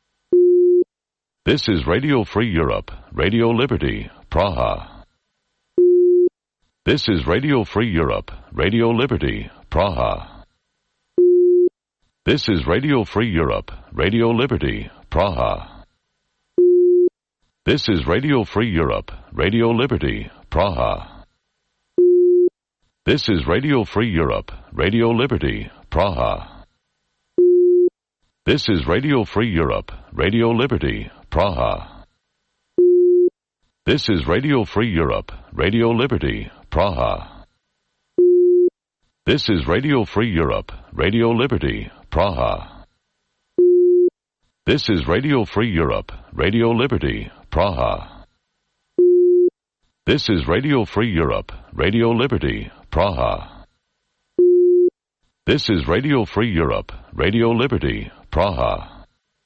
This is Radio Free Europe, Radio Liberty, Praha. This is Radio Free Europe, Radio Liberty, Praha. This is Radio Free Europe, Radio Liberty, Praha. This is Radio Free Europe, Radio Liberty, Praha. This is Radio Free Europe, Radio Liberty, Praha. This is Radio Free Europe, Radio Liberty, Praha. This is Radio Free Europe, Radio Liberty, Praha. This is Radio Free Europe, Radio Liberty, Praha. This is Radio Free Europe, Radio Liberty, Praha. This is Radio Free Europe, Radio Liberty, Praha. This is Radio Free Europe, Radio Liberty, Praha.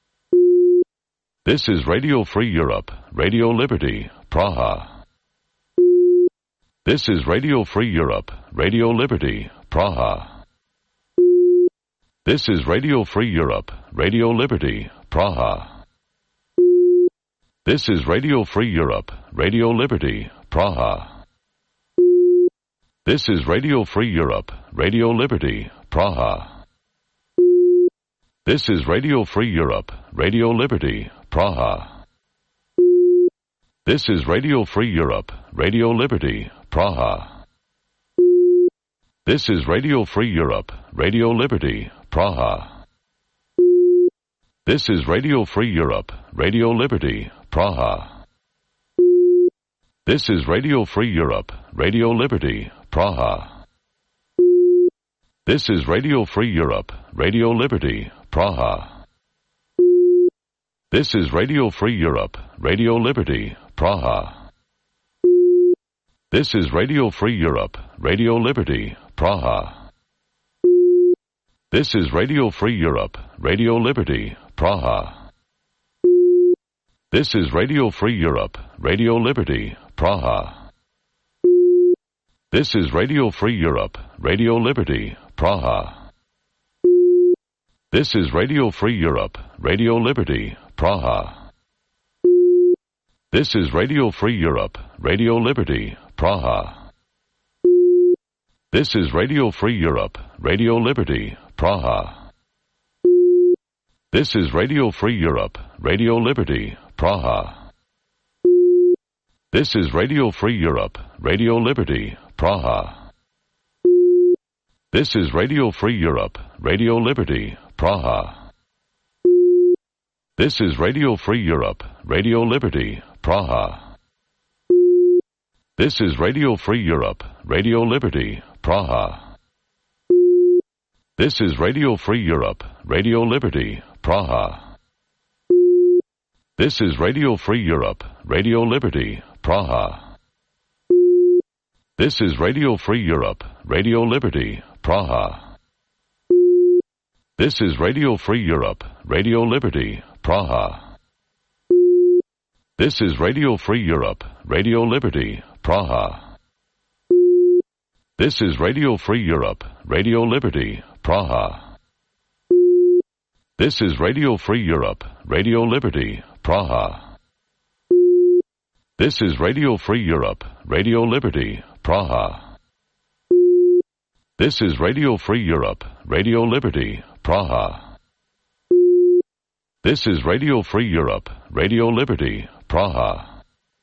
This is Radio Free Europe, Radio Liberty, Praha. This is Radio Free Europe, Radio Liberty, Praha. This is Radio Free Europe, Radio Liberty, Praha. This is Radio Free Europe, Radio Liberty, Praha. This is Radio Free Europe, Radio Liberty, Praha. This is Radio Free Europe, Radio Liberty, Praha. This is Radio Free Europe, Radio Liberty, Praha. This is Radio Free Europe, Radio Liberty, Praha. This is Radio Free Europe, Radio Liberty, Praha. This is Radio Free Europe, Radio Liberty, Praha. This is Radio Free Europe, Radio Liberty, Praha. This is Radio Free Europe, Radio Liberty, Praha. This is Radio Free Europe, Radio Liberty, Praha. This is Radio Free Europe, Radio Liberty, Praha. This is Radio Free Europe, Radio Liberty, Praha. This is Radio Free Europe, Radio Liberty, Praha. This is Radio Free Europe, Radio Liberty, Praha. This is Radio Free Europe, Radio Liberty, Praha. This is Radio Free Europe, Radio Liberty, Praha. This is Radio Free Europe, Radio Liberty, Praha. This is Radio Free Europe, Radio Liberty, Praha. This is Radio Free Europe, Radio Liberty, Praha. This is Radio Free Europe, Radio Liberty, Praha. This is Radio Free Europe, Radio Liberty, Praha. This is Radio Free Europe, Radio Liberty, Praha. This is Radio Free Europe, Radio Liberty, Praha. This is Radio Free Europe, Radio Liberty, Praha. This is Radio Free Europe, Radio Liberty, Praha. This is Radio Free Europe, Radio Liberty, Praha. This is Radio Free Europe, Radio Liberty, Praha. This is Radio Free Europe, Radio Liberty, Praha. This is Radio Free Europe, Radio Liberty, Praha. This is Radio Free Europe, Radio Liberty, Praha. This is Radio Free Europe, Radio Liberty, Praha.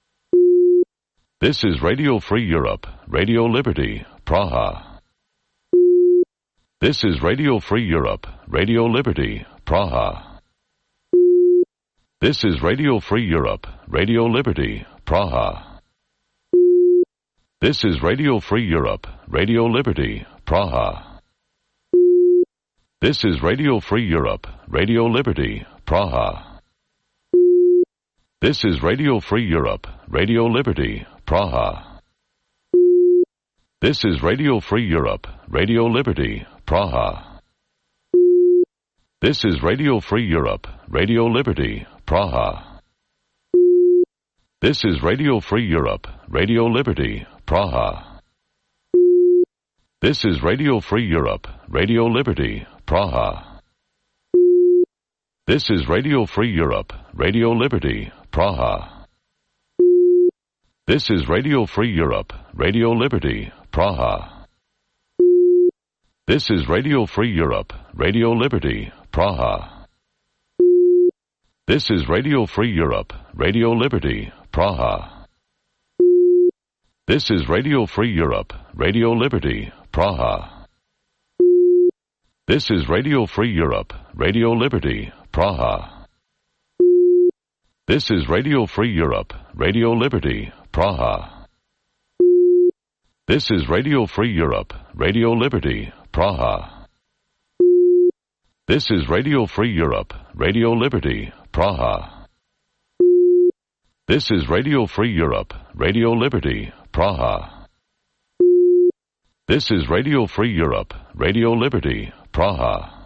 This is Radio Free Europe, Radio Liberty, Praha. This is Radio Free Europe, Radio Liberty, Praha. This is Radio Free Europe, Radio Liberty, Praha. This is Radio Free Europe, Radio Liberty, Praha. This is Radio Free Europe, Radio Liberty, Praha. This is Radio Free Europe, Radio Liberty, Praha. This is Radio Free Europe, Radio Liberty, Praha. This is Radio Free Europe, Radio Liberty, Praha. This is Radio Free Europe, Radio Liberty, Praha. This is Radio Free Europe, Radio Liberty, Praha. This is Radio Free Europe, Radio Liberty, Praha. This is Radio Free Europe, Radio Liberty, Praha. This is Radio Free Europe, Radio Liberty, Praha. This is Radio Free Europe, Radio Liberty, Praha. This is Radio Free Europe, Radio Liberty, Praha. This is Radio Free Europe, Radio Liberty, Praha. This is Radio Free Europe, Radio Liberty, Praha. This is Radio Free Europe, Radio Liberty, Praha. This is Radio Free Europe, Radio Liberty, Praha. This is Radio Free Europe, Radio Liberty, Praha. This is Radio Free Europe, Radio Liberty, Praha.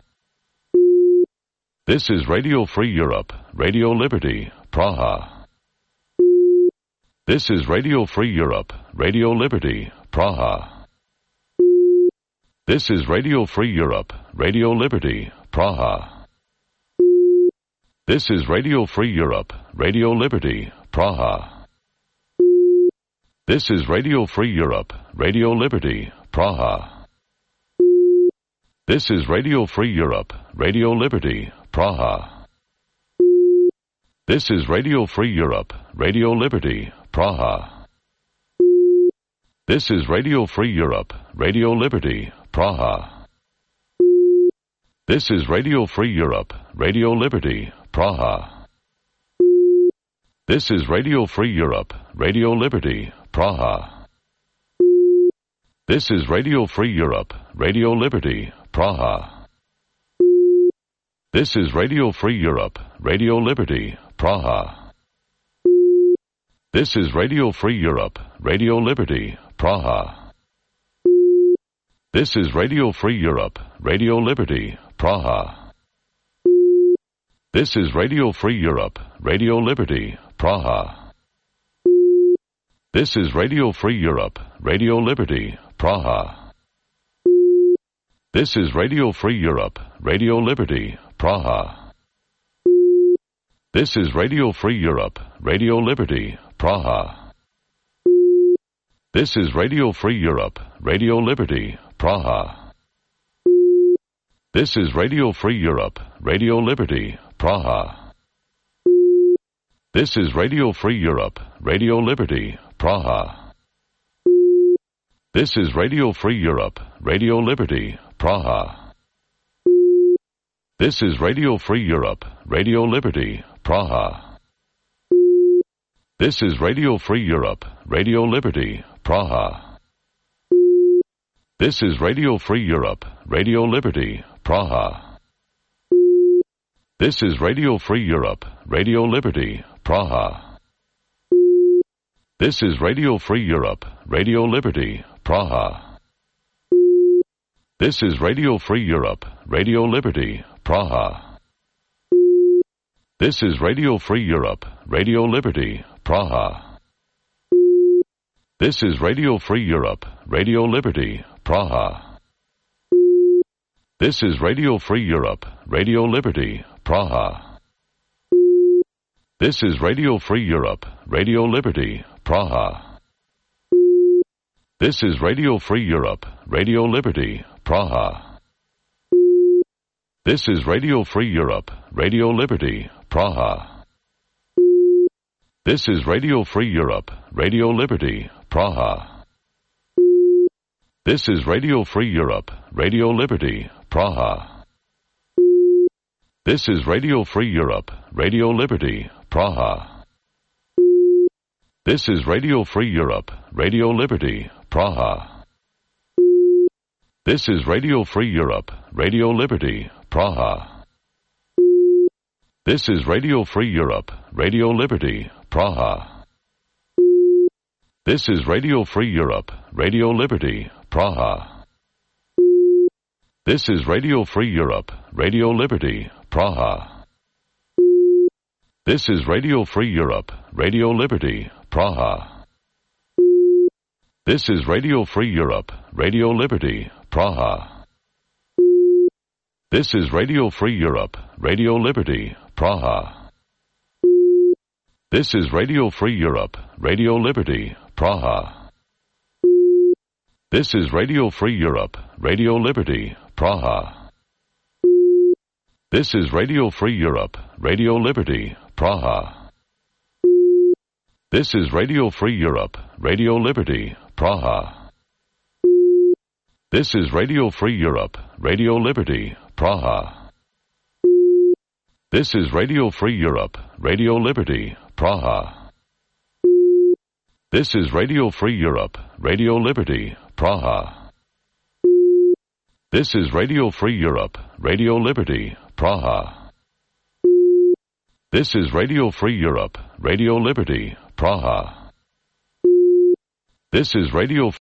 This is Radio Free Europe, Radio Liberty, Praha. This is Radio Free Europe, Radio Liberty, Praha. This is Radio Free Europe, Radio Liberty, Praha. This is Radio Free Europe, Radio Liberty, Praha. This is Radio Free Europe, Radio Liberty, Praha. This is Radio Free Europe, Radio Liberty, Praha. This is Radio Free Europe, Radio Liberty, Praha. This is Radio Free Europe, Radio Liberty, Praha. This is Radio Free Europe, Radio Liberty, Praha. This is Radio Free Europe, Radio Liberty, Praha. This is Radio Free Europe, Radio Liberty, Praha. This is Radio Free Europe, Radio Liberty, Praha. This is Radio Free Europe, Radio Liberty, Praha. This is Radio Free Europe, Radio Liberty, Praha. This is Radio Free Europe, Radio Liberty, Praha. This is Radio Free Europe, Radio Liberty, Praha. This is Radio Free Europe, Radio Liberty, Praha. This is Radio Free Europe, Radio Liberty, Praha. This is Radio Free Europe, Radio Liberty, Praha. This is Radio Free Europe, Radio Liberty, Praha. This is Radio Free Europe, Radio Liberty, Praha. This is Radio Free Europe, Radio Liberty, Praha. This is Radio Free Europe, Radio Liberty, Praha. This is Radio Free Europe, Radio Liberty, Praha. This is Radio Free Europe, Radio Liberty, Praha. This is Radio Free Europe, Radio Liberty, Praha. This is Radio Free Europe, Radio Liberty, Praha. This is Radio Free Europe, Radio Liberty, Praha. This is Radio Free Europe, Radio Liberty, Praha. This is Radio Free Europe, Radio Liberty, Praha. This is Radio Free Europe, Radio Liberty, Praha. This is Radio Free Europe, Radio Liberty, Praha. This is Radio Free Europe, Radio Liberty, Praha. This is Radio Free Europe, Radio Liberty, Praha. This is Radio Free Europe, Radio Liberty, Praha. This is Radio Free Europe, Radio Liberty, Praha. This is Radio Free Europe, Radio Liberty, Praha. This is Radio Free Europe, Radio Liberty, Praha. This is Radio Free Europe, Radio Liberty, Praha. This is Radio Free Europe, Radio Liberty, Praha. This is Radio Free Europe, Radio Liberty, Praha. This is Radio Free Europe, Radio Liberty, Praha. This is Radio Free Europe, Radio Liberty, Praha. This is Radio Free Europe, Radio Liberty, Praha. This is Radio Free Europe, Radio Liberty, Praha. This is Radio Free Europe, Radio Liberty, Praha. This is Radio Free Europe, Radio Liberty, Praha. This is Radio Free Europe, Radio Liberty, Praha. This is Radio Free Europe, Radio Liberty, Praha. This is Radio Free Europe, Radio Liberty, Praha. This is Radio Free Europe, Radio Liberty, Praha. This is Radio Free Europe, Radio Liberty, Praha. This is Radio Free Europe, Radio Liberty, Praha. This is Radio Free Europe, Radio Liberty, Praha. This is Radio